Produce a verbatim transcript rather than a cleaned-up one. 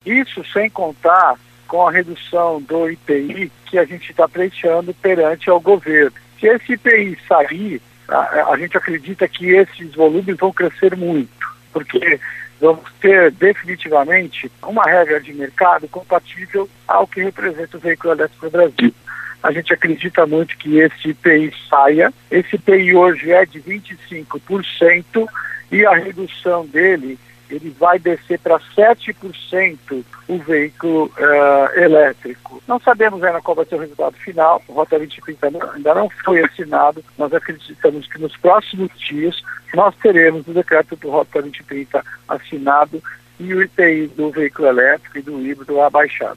Isso sem contar com a redução do I P I que a gente está pleiteando perante ao governo. Se esse I P I sair, a, a gente acredita que esses volumes vão crescer muito, porque vamos ter definitivamente uma regra de mercado compatível ao que representa o veículo elétrico no Brasil. A gente acredita muito que esse I P I saia. Esse I P I hoje é de vinte e cinco por cento e a redução dele, ele vai descer para sete por cento o veículo uh, elétrico. Não sabemos ainda qual vai ser o resultado final, o Rota vinte e trinta ainda não foi assinado, nós acreditamos que nos próximos dias nós teremos o decreto do Rota vinte e trinta assinado e o I P I do veículo elétrico e do híbrido abaixado.